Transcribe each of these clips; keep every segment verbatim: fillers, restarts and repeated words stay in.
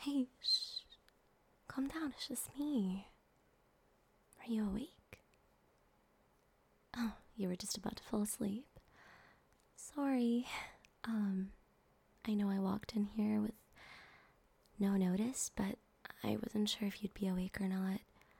Hey, shh. Calm down, it's just me. Are you awake? Oh, you were just about to fall asleep. Sorry. Um, I know I walked in here with no notice, but I wasn't sure if you'd be awake or not.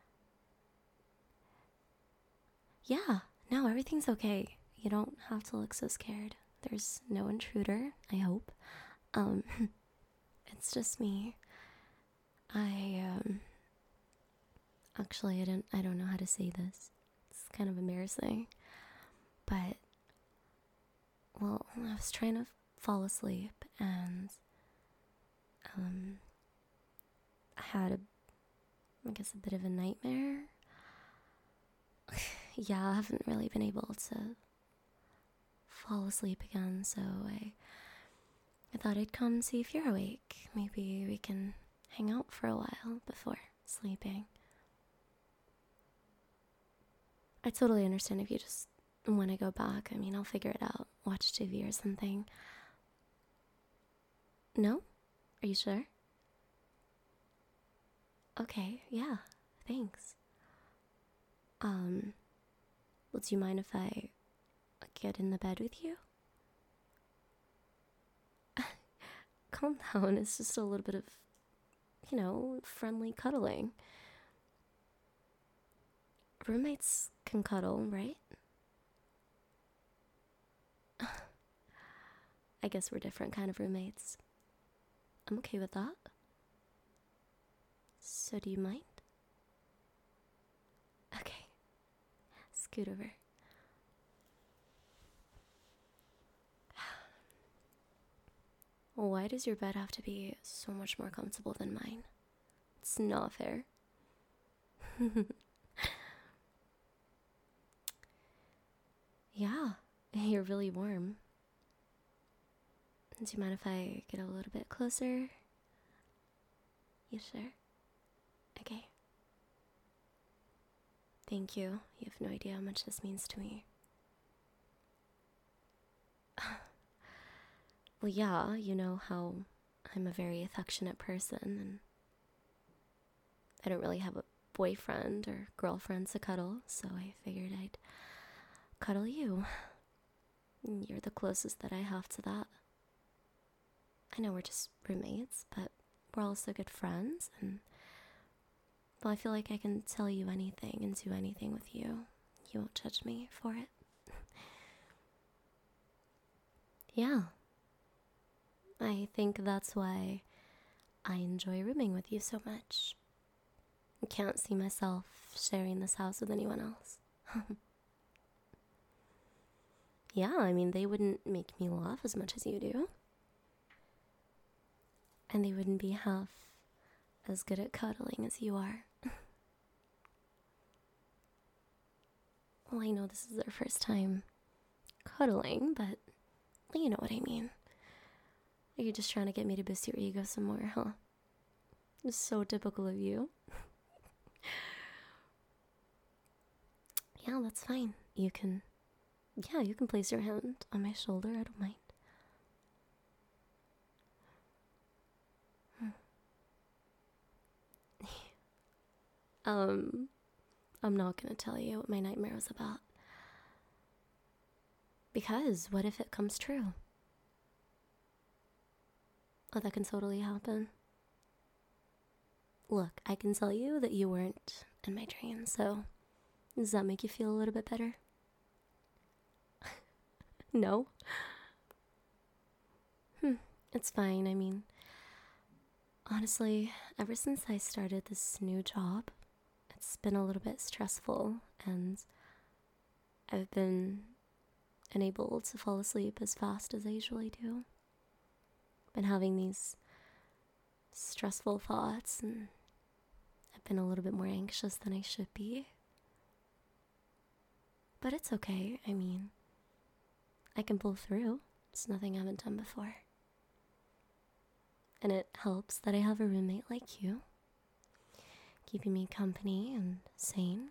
Yeah, no, everything's okay. You don't have to look so scared. There's no intruder, I hope. Um, it's just me. I, um, actually, I don't, I don't know how to say this. It's kind of embarrassing. But, well, I was trying to fall asleep and, um, I had a, I guess, a bit of a nightmare. Yeah, I haven't really been able to fall asleep again, so I, I thought I'd come see if you're awake. Maybe we can hang out for a while before sleeping. I totally understand if you just want to go back. I mean, I'll figure it out. Watch T V or something. No? Are you sure? Okay, yeah, thanks. Um, well, do you mind if I get in the bed with you? Calm down, it's just a little bit of, you know, friendly cuddling. Roommates can cuddle, right? I guess we're different kind of roommates. I'm okay with that. So do you mind? Okay, scoot over. Why does your bed have to be so much more comfortable than mine? It's not fair. Yeah, you're really warm. Do you mind if I get a little bit closer? You sure? Okay. Thank you. You have no idea how much this means to me. Well, yeah, you know how I'm a very affectionate person, and I don't really have a boyfriend or girlfriend to cuddle, so I figured I'd cuddle you. You're the closest that I have to that. I know we're just roommates, but we're also good friends, and well, I feel like I can tell you anything and do anything with you. You won't judge me for it. Yeah. I think that's why I enjoy rooming with you so much. I can't see myself sharing this house with anyone else. Yeah, I mean, they wouldn't make me laugh as much as you do. And they wouldn't be half as good at cuddling as you are. Well, I know this is their first time cuddling, but you know what I mean. Are you just trying to get me to boost your ego some more, huh? It's so typical of you. Yeah, that's fine. You can, yeah, you can place your hand on my shoulder. I don't mind. um, I'm not gonna tell you what my nightmare was about. Because what if it comes true? Oh, that can totally happen. Look, I can tell you that you weren't in my dreams, so does that make you feel a little bit better? No? Hmm, it's fine. I mean, honestly, ever since I started this new job, it's been a little bit stressful, and I've been unable to fall asleep as fast as I usually do. Been having these stressful thoughts, and I've been a little bit more anxious than I should be. But it's okay. I mean, I can pull through. It's nothing I haven't done before. And it helps that I have a roommate like you, keeping me company and sane.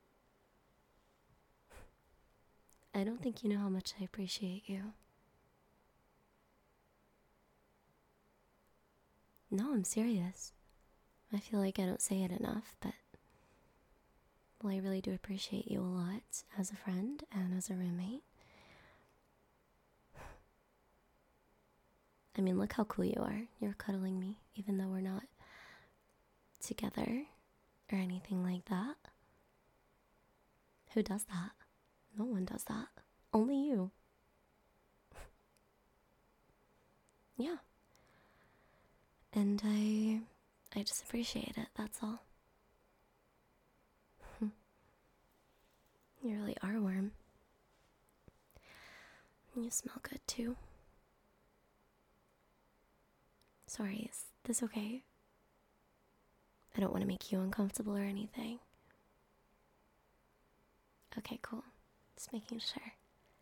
I don't think you know how much I appreciate you. No, I'm serious. I feel like I don't say it enough, but well, I really do appreciate you a lot as a friend and as a roommate. I mean, look how cool you are. You're cuddling me, even though we're not together or anything like that. Who does that? No one does that. Only you. Yeah. And I I just appreciate it, that's all. You really are warm. You smell good too. Sorry, is this okay? I don't want to make you uncomfortable or anything. Okay, cool. Just making sure.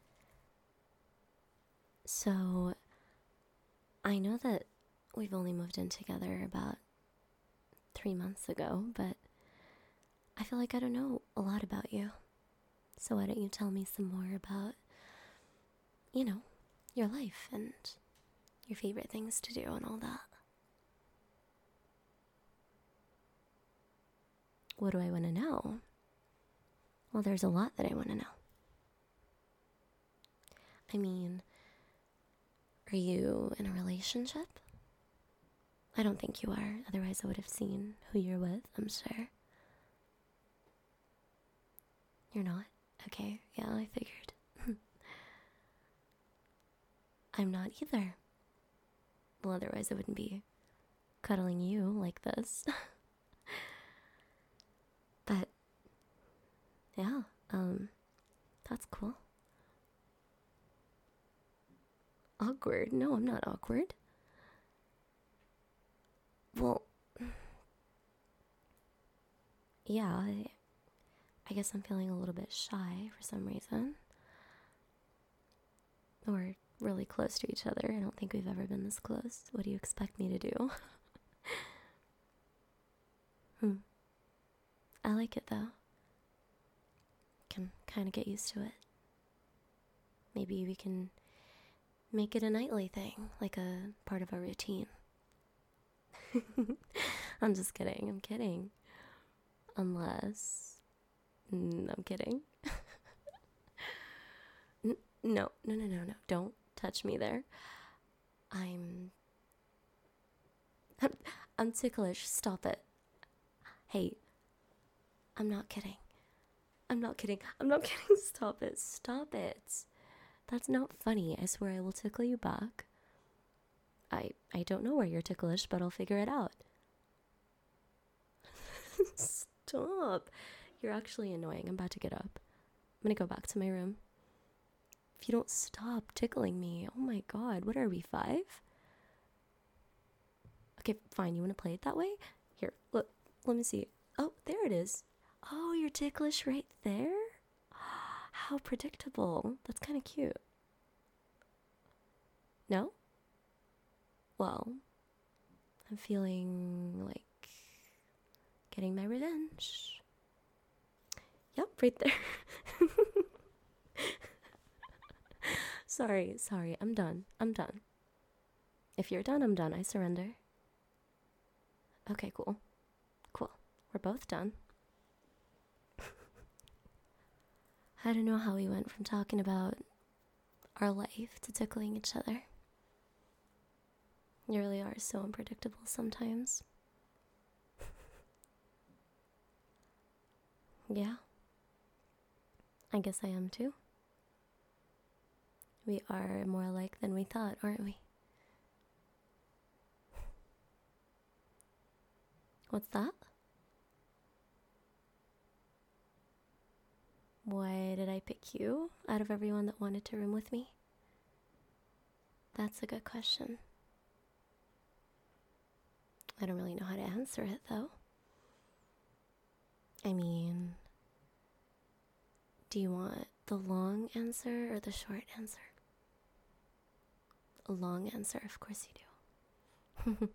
So, I know that we've only moved in together about three months ago, but I feel like I don't know a lot about you. So why don't you tell me some more about, you know, your life and your favorite things to do and all that. What do I want to know? Well, there's a lot that I want to know. I mean, are you in a relationship? I don't think you are, otherwise I would have seen who you're with, I'm sure. You're not? Okay, yeah, I figured. I'm not either. Well, otherwise I wouldn't be cuddling you like this. But, yeah, um, that's cool. Awkward? No, I'm not awkward. Well, yeah, I, I guess I'm feeling a little bit shy for some reason. We're really close to each other. I don't think we've ever been this close. What do you expect me to do? hmm. I like it though. Can kind of get used to it. Maybe we can make it a nightly thing, like a part of our routine. I'm just kidding, I'm kidding. Unless... Mm, I'm kidding. N- no, no, no, no, no. Don't touch me there. I'm... I'm... I'm ticklish. Stop it. Hey. I'm not kidding. I'm not kidding. I'm not kidding. Stop it. Stop it. That's not funny. I swear I will tickle you back. I I don't know where you're ticklish, but I'll figure it out. Stop. You're actually annoying. I'm about to get up. I'm gonna go back to my room. If you don't stop tickling me, oh my god, what are we, five? Okay, fine. You want to play it that way? Here, look. Let me see. Oh, there it is. Oh, you're ticklish right there? How predictable. That's kind of cute. No? Well, I'm feeling like getting my revenge. Yep, right there. Sorry, sorry. I'm done. I'm done. If you're done, I'm done. I surrender. Okay, cool. Cool. We're both done. I don't know how we went from talking about our life to tickling each other. You really are so unpredictable sometimes. Yeah. I guess I am too. We are more alike than we thought, aren't we? What's that? Why did I pick you out of everyone that wanted to room with me? That's a good question. I don't really know how to answer it, though. I mean, do you want the long answer or the short answer? A long answer, of course you do.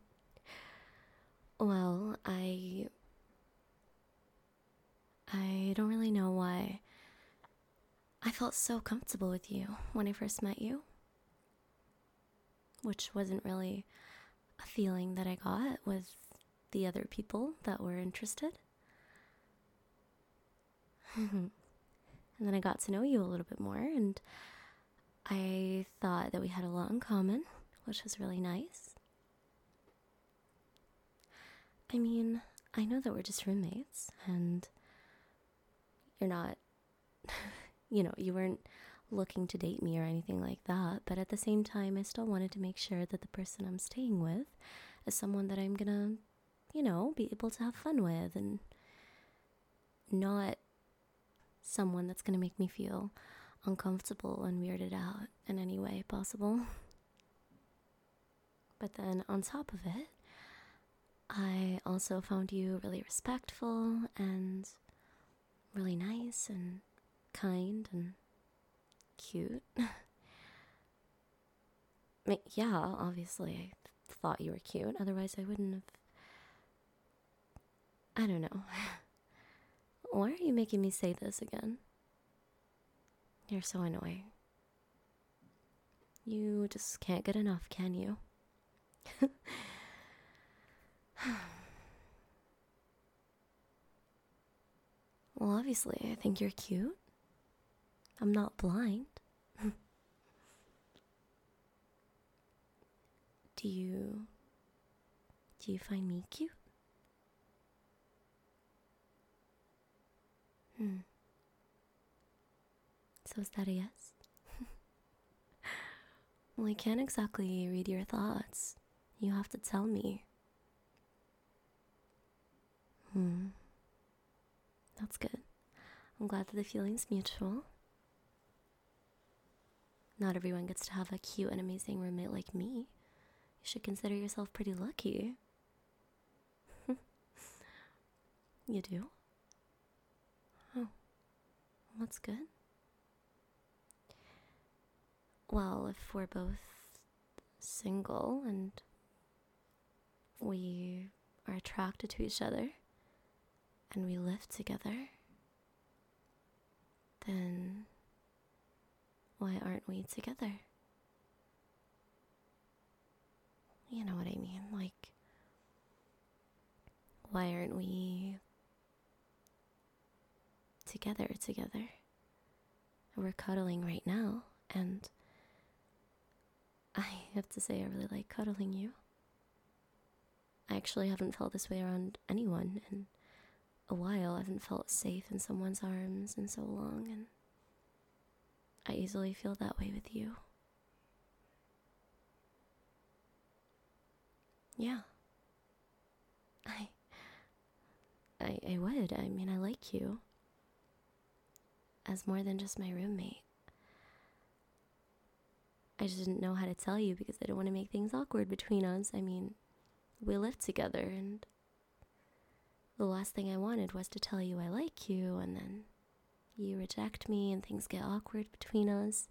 Well, I... I don't really know why I felt so comfortable with you when I first met you. Which wasn't really a feeling that I got with the other people that were interested. And then I got to know you a little bit more, and I thought that we had a lot in common, which was really nice. I mean, I know that we're just roommates, and you're not, you know, you weren't looking to date me or anything like that, but at the same time, I still wanted to make sure that the person I'm staying with is someone that I'm gonna, you know, be able to have fun with, and not someone that's gonna make me feel uncomfortable and weirded out in any way possible. But then on top of it, I also found you really respectful and really nice and kind and cute. I mean, yeah, obviously I thought you were cute, otherwise I wouldn't have. I don't know. Why are you making me say this again? You're so annoying. You just can't get enough, can you? Well, obviously, I think you're cute. I'm not blind. Do you... Do you find me cute? Hmm. So is that a yes? Well, I can't exactly read your thoughts. You have to tell me. Hmm. That's good. I'm glad that the feeling's mutual. Not everyone gets to have a cute and amazing roommate like me. You should consider yourself pretty lucky. You do? Oh, that's good. Well, if we're both single and we are attracted to each other and we live together, then why aren't we together? You know what I mean? Like, why aren't we together together? We're cuddling right now, and I have to say I really like cuddling you. I actually haven't felt this way around anyone in a while. I haven't felt safe in someone's arms in so long, and I easily feel that way with you. Yeah. I I I would. I mean, I like you as more than just my roommate. I just didn't know how to tell you because I didn't want to make things awkward between us. I mean, we live together, and the last thing I wanted was to tell you I like you, and then you reject me and things get awkward between us.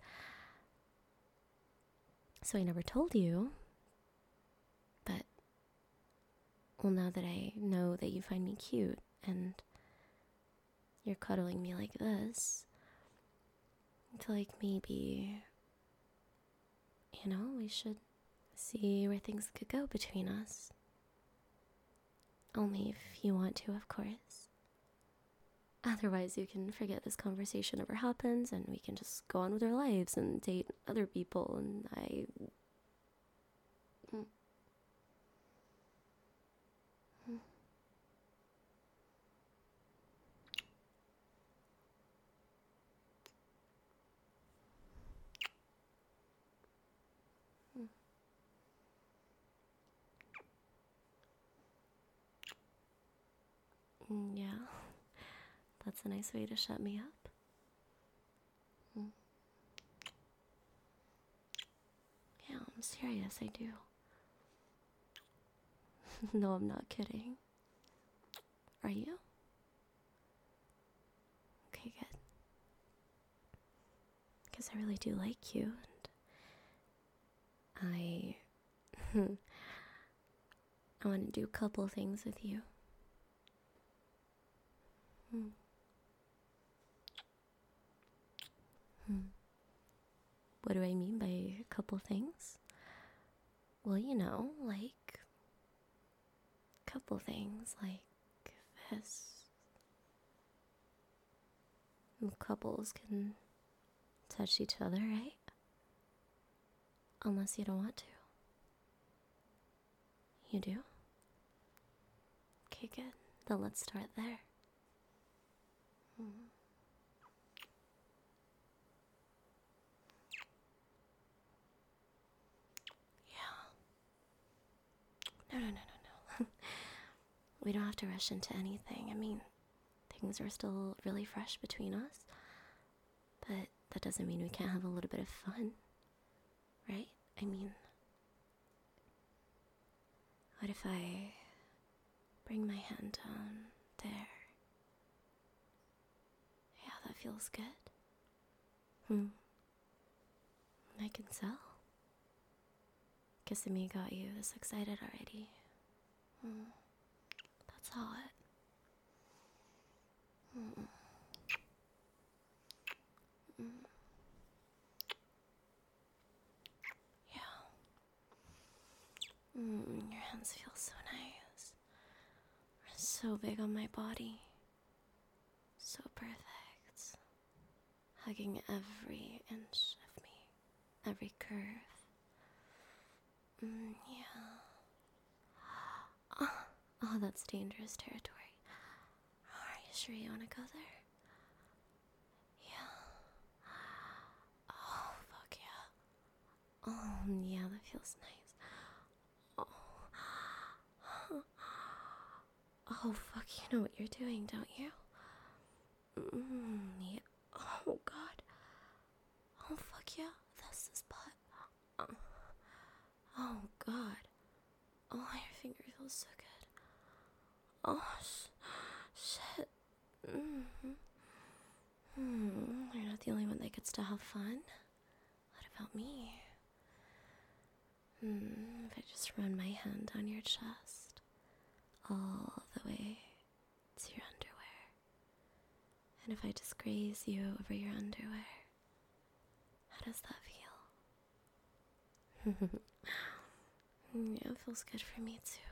So I never told you. But, well, now that I know that you find me cute and you're cuddling me like this, I feel like maybe, you know, we should see where things could go between us. Only if you want to, of course. Otherwise, you can forget this conversation ever happens and we can just go on with our lives and date other people, and I... Yeah, that's a nice way to shut me up. Mm. Yeah, I'm serious, I do. No, I'm not kidding. Are you? Okay, good. Because I really do like you, and I... I want to do a couple things with you. Hmm. Hmm. What do I mean by a couple things? Well, you know, like couple things like this. Couples can touch each other, right? Unless you don't want to. You do? Okay, good. Then let's start there. Hmm. Yeah. No, no, no, no, no. We don't have to rush into anything. I mean, things are still really fresh between us. But that doesn't mean we can't have a little bit of fun. Right? I mean, what if I bring my hand down there? Yeah, that feels good. Hmm. I can tell. Kissing me got you this excited already. Hmm. That's hot. Hmm. Mm. Yeah. Mm, your hands feel so nice. So big on my body. So perfect. Hugging every inch of me. Every curve. Mm, yeah. Oh, oh, that's dangerous territory. Are you sure you want to go there? Yeah. Oh, fuck yeah. Oh, yeah, that feels nice. Oh. Oh, fuck, you know what you're doing, don't you? Mm, yeah. Oh, God. Oh, fuck yeah. That's the spot. Oh, oh God. Oh, your finger feels so good. Oh, sh- shit. Mm-hmm. Hmm. You're not the only one that gets to have fun. What about me? Hmm. If I just run my hand on your chest, all the way to your underwear, and if I just graze you over your underwear, how does that feel? Yeah, it feels good for me too.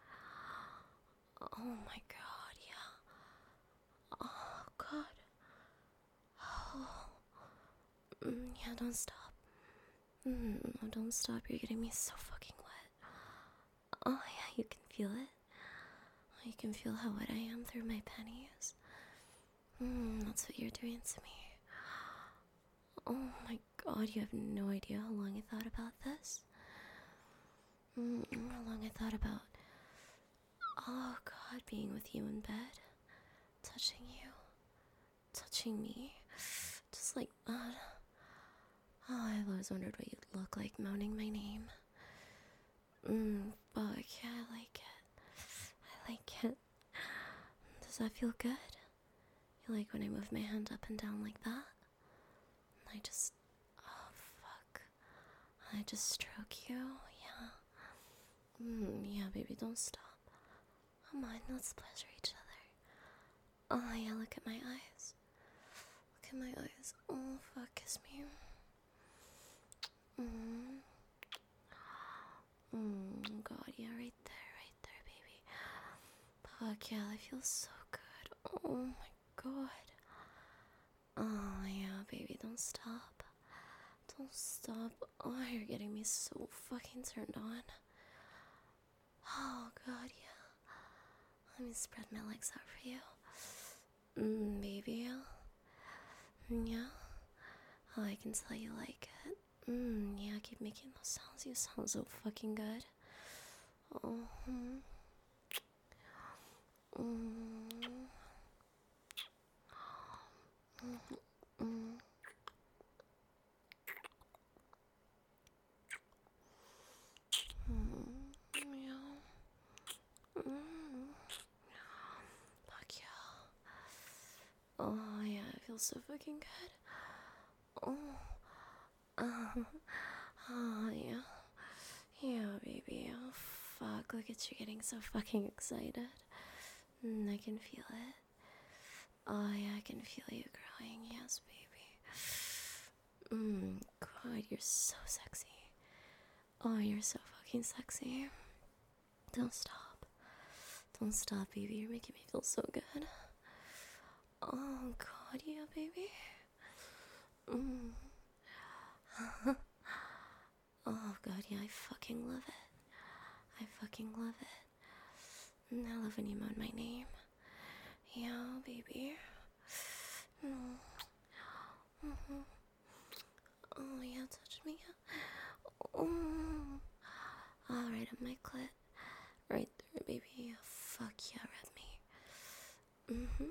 Oh my God, yeah. Oh God. Oh. Mm, yeah, don't stop. Mm, no, don't stop. You're getting me so fucking wet. Oh yeah, you can feel it. You can feel how wet I am through my panties. Mm, that's what you're doing to me. Oh my God, you have no idea how long I thought about this. Mm, how long I thought about, oh God, being with you in bed, touching you, touching me, just like that. Oh, I've always wondered what you'd look like moaning my name. Mmm, fuck, yeah, I like it. I like it. Does that feel good? You like when I move my hand up and down like that? I just, oh fuck. I just stroke you, yeah. Mmm, yeah, baby, don't stop. Come on, let's pleasure each other. Oh yeah, look at my eyes. Look at my eyes. Oh fuck, kiss me. Mmm. Mmm, God, yeah, right there, right there, baby. Fuck yeah, that feels so good. Oh my God. Oh yeah, baby, don't stop. Don't stop. Oh, you're getting me so fucking turned on. Oh God, yeah. Let me spread my legs out for you. Mmm, baby. Yeah. Oh, I can tell you like it. Mmm, yeah, keep making those sounds. You sound so fucking good. Oh, hmm. Mmm. Mm-hmm. Mm. Mm. Yeah. Mm. Fuck yeah. Oh, yeah, it feels so fucking good. Oh. Uh, oh, yeah. Yeah, baby. Oh, fuck. Look at you getting so fucking excited. Mm, I can feel it. Oh, yeah, I can feel you growing. Yes, baby. Mmm, God, you're so sexy. Oh, you're so fucking sexy. Don't stop. Don't stop, baby. You're making me feel so good. Oh, God, yeah, baby. Mm. Oh, God, yeah, I fucking love it. I fucking love it. Mm, I love when you moan my name. Yeah, baby. Mm. Mm-hmm. Oh, yeah, touch me. Mm. All right, on my clit. Right there, baby. Fuck yeah, rub me. Mm-hmm.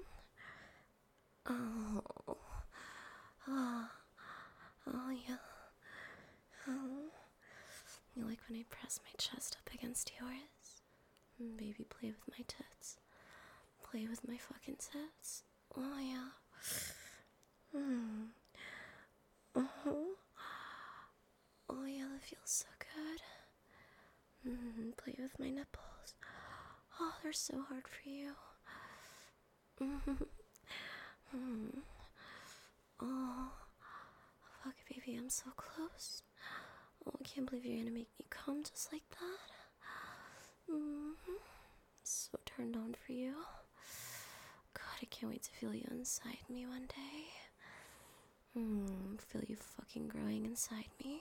Oh. Oh. Oh, yeah. Oh. You like when I press my chest up against yours? Mm, baby, play with my tits. Play with my fucking tits. Oh, yeah. Mm. Uh-huh. Oh, yeah, that feels so good. Mm, play with my nipples. Oh, they're so hard for you. Mm-hmm. Mm. Oh, fuck, baby, I'm so close. Oh, I can't believe you're gonna make me come just like that. Mm-hmm. So turned on for you. God, I can't wait to feel you inside me one day. Mm, feel you fucking growing inside me.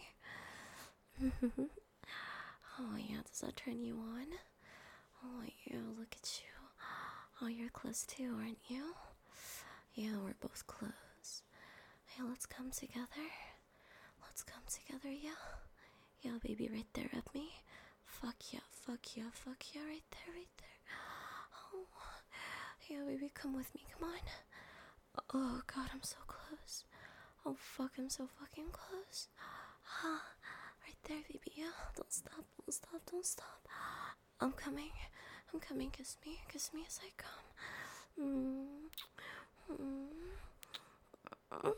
Oh, yeah, does that turn you on? Oh, yeah, look at you. Oh, you're close too, aren't you? Yeah, we're both close. Hey, let's come together. Let's come together, yeah? Yeah, baby, right there at me. Fuck yeah, fuck yeah, fuck yeah, right there, right there. Oh, yeah, baby, come with me, come on. Oh, God, I'm so close. Oh, fuck, I'm so fucking close. Ah, right there, baby, yeah. Don't stop, don't stop, don't stop. I'm coming, I'm coming, kiss me, kiss me as I come. Mm. Mm. Mm.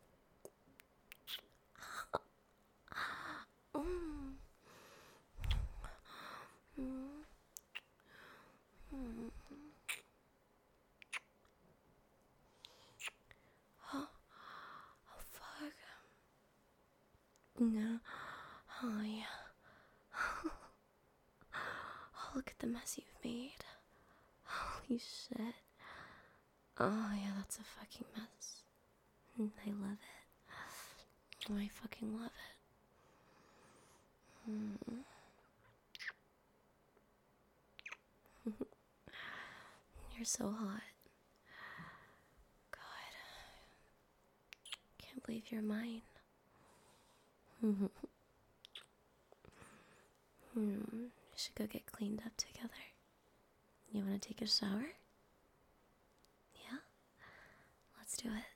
Mm. Mm. Mm. Oh, oh, fuck. No. Oh, yeah. Oh, look at the mess you've made. Holy shit. Oh, yeah, that's a fucking mess. I love it. Oh, I fucking love it. Mm. You're so hot. God. Can't believe you're mine. Hmm. We should go get cleaned up together. You want to take a shower? Yeah? Let's do it.